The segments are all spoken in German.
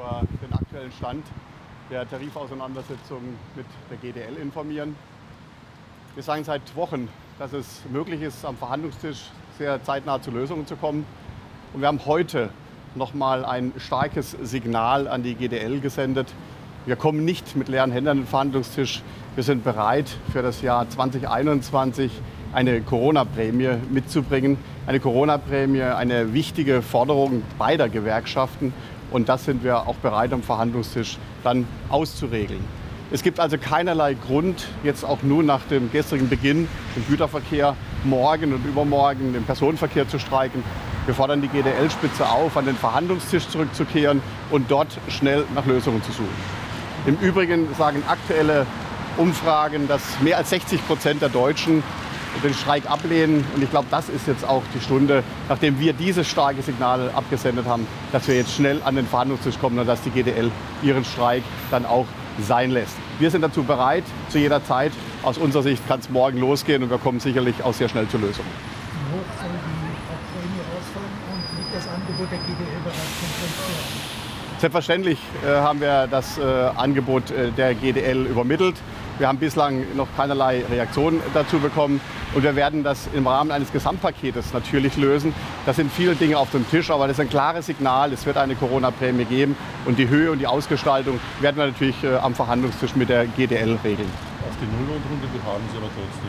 über den aktuellen Stand der Tarifauseinandersetzung mit der GDL informieren. Wir sagen seit Wochen, dass es möglich ist, am Verhandlungstisch sehr zeitnah zu Lösungen zu kommen. Und wir haben heute nochmal ein starkes Signal an die GDL gesendet. Wir kommen nicht mit leeren Händen an den Verhandlungstisch. Wir sind bereit, für das Jahr 2021 eine Corona-Prämie mitzubringen. Eine Corona-Prämie, eine wichtige Forderung beider Gewerkschaften. Und das sind wir auch bereit, am Verhandlungstisch dann auszuregeln. Es gibt also keinerlei Grund, jetzt auch nun nach dem gestrigen Beginn im Güterverkehr morgen und übermorgen im Personenverkehr zu streiken. Wir fordern die GDL-Spitze auf, an den Verhandlungstisch zurückzukehren und dort schnell nach Lösungen zu suchen. Im Übrigen sagen aktuelle Umfragen, dass mehr als 60% der Deutschen den Streik ablehnen. Und ich glaube, das ist jetzt auch die Stunde, nachdem wir dieses starke Signal abgesendet haben, dass wir jetzt schnell an den Verhandlungstisch kommen und dass die GDL ihren Streik dann auch sein lässt. Wir sind dazu bereit, zu jeder Zeit. Aus unserer Sicht kann es morgen losgehen und wir kommen sicherlich auch sehr schnell zur Lösung. Wie hoch soll die Prämie ausfallen und liegt das Angebot der GDL bereits schon vor? Selbstverständlich haben wir das Angebot der GDL übermittelt. Wir haben bislang noch keinerlei Reaktion dazu bekommen und wir werden das im Rahmen eines Gesamtpaketes natürlich lösen. Da sind viele Dinge auf dem Tisch, aber das ist ein klares Signal, es wird eine Corona-Prämie geben und die Höhe und die Ausgestaltung werden wir natürlich am Verhandlungstisch mit der GDL regeln. Auf die Nullrunde beharren Sie aber trotzdem.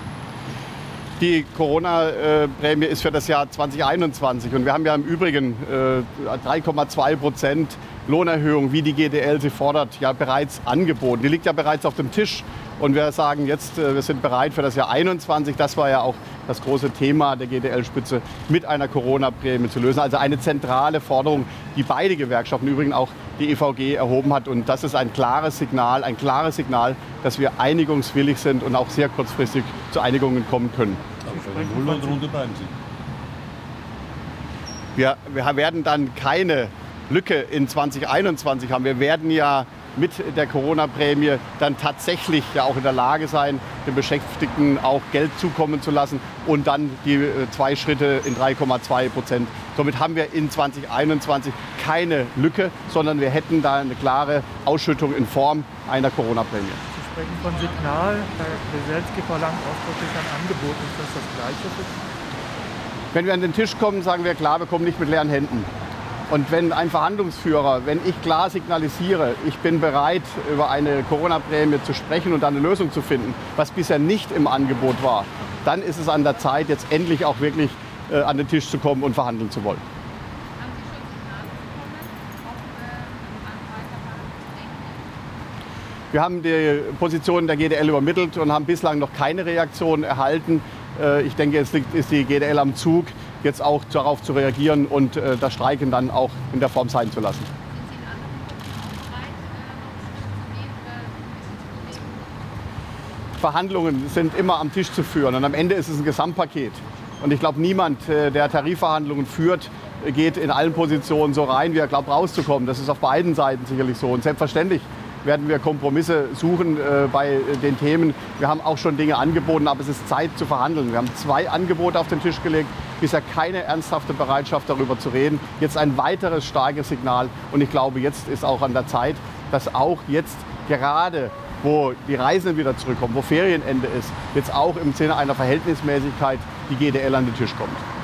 Die Corona-Prämie ist für das Jahr 2021 und wir haben ja im Übrigen 3,2% Lohnerhöhung, wie die GDL sie fordert, ja bereits angeboten. Die liegt ja bereits auf dem Tisch und wir sagen jetzt, wir sind bereit für das Jahr 2021. Das war ja auch das große Thema der GDL-Spitze, mit einer Corona-Prämie zu lösen. Also eine zentrale Forderung, die beide Gewerkschaften, übrigens auch die EVG, erhoben hat. Und das ist ein klares Signal, dass wir einigungswillig sind und auch sehr kurzfristig zu Einigungen kommen können. Aber bei der Nullrunde bleiben Sie. Wir werden dann keine Lücke in 2021 haben. Wir werden ja mit der Corona-Prämie dann tatsächlich ja auch in der Lage sein, den Beschäftigten auch Geld zukommen zu lassen und dann die 2 Schritte in 3,2%. Somit haben wir in 2021 keine Lücke, sondern wir hätten da eine klare Ausschüttung in Form einer Corona-Prämie. Sie sprechen von Signal. Herr Weselski verlangt ausdrücklich ein Angebot. Ist das das Gleiche für Sie? Wenn wir an den Tisch kommen, sagen wir klar, wir kommen nicht mit leeren Händen. Und wenn ein Verhandlungsführer, wenn ich klar signalisiere, ich bin bereit, über eine Corona-Prämie zu sprechen und dann eine Lösung zu finden, was bisher nicht im Angebot war, dann ist es an der Zeit, jetzt endlich auch wirklich an den Tisch zu kommen und verhandeln zu wollen. Haben Sie schon Signale bekommen, Wir haben die Position der GDL übermittelt und haben bislang noch keine Reaktion erhalten. Ich denke, jetzt ist die GDL am Zug, jetzt auch darauf zu reagieren und das Streiken dann auch in der Form sein zu lassen. Sind Sie in anderen Punkten auch bereit, noch Schritte zu gehen oder wie sind Sie? Verhandlungen sind immer am Tisch zu führen und am Ende ist es ein Gesamtpaket. Und ich glaube, niemand, der Tarifverhandlungen führt, geht in allen Positionen so rein, wie er glaubt, rauszukommen. Das ist auf beiden Seiten sicherlich so. Und selbstverständlich werden wir Kompromisse suchen bei den Themen. Wir haben auch schon Dinge angeboten, aber es ist Zeit zu verhandeln. Wir haben 2 Angebote auf den Tisch gelegt, bisher keine ernsthafte Bereitschaft darüber zu reden. Jetzt ein weiteres starkes Signal und ich glaube, jetzt ist auch an der Zeit, dass auch jetzt gerade, wo die Reisenden wieder zurückkommen, wo Ferienende ist, jetzt auch im Sinne einer Verhältnismäßigkeit die GDL an den Tisch kommt.